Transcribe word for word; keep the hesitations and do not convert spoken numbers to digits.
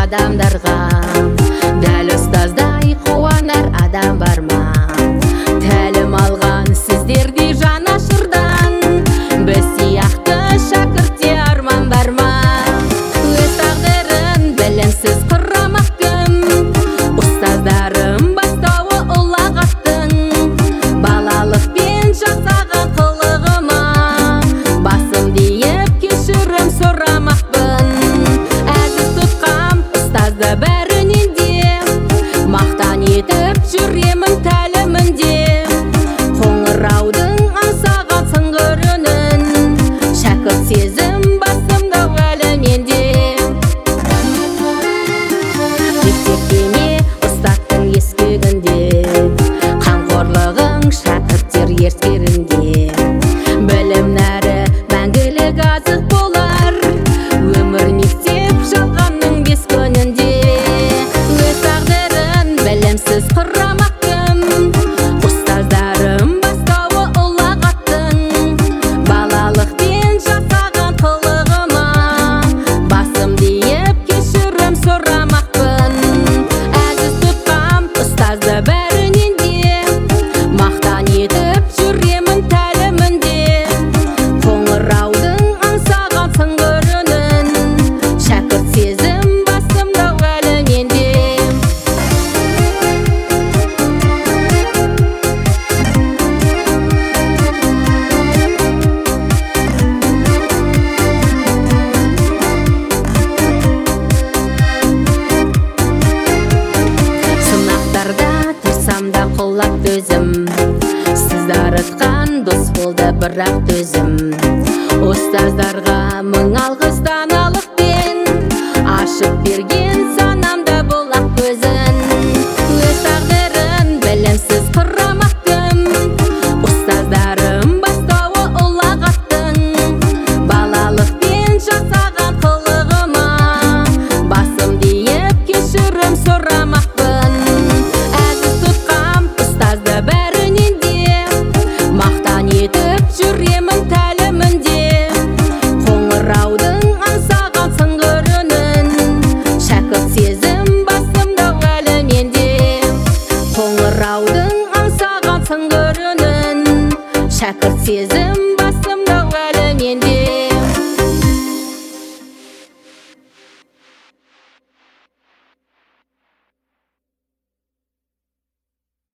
адамдарға. Дәл ұстаздай қуанар адам бар ма? Тәлім алған сіздердей жанашырдан, біз сияқты шәкіртте арман бар ма? Өз тағдырын білімсіз құрамақ кім? Ұстаздарым бастауы ұлағаттың, балалықпен жасаған қылығыма басым дейіп кешірім сұрамақпын. Әзіз тұтқам ұстазды бәрінен де, мақтан етіп жүремін тәлімінде. Қоңыраудың аңсаған сыңғыр үнін, шәкірт сезім басымда әліменде. Мектепте ме ұстаттың ескегінде, қамқорлығың шәкірттер ескерінде. Білім нәрі мәңгілік азық болар, өмір мектеп жалғанның бес күнінде. Өз тағдырын білімсіз құрамақ кім? Ұстаздарым бастауы ұлағаттың, балалықпен жасаған қылығыма басым дейіп кешірім сұрамақпын. Әзіз тұтқам ұстазды бәрінен де, мақтан етіп жүремін тәлімінде. Қоңыраудың аңсаған сыңғыр үнін, шәкірт сезім басымда әліменде. Сынақтарда тұрсам да құлап төзім, сіз дарытқан дос болды бірақ төзім. Ұстаздарға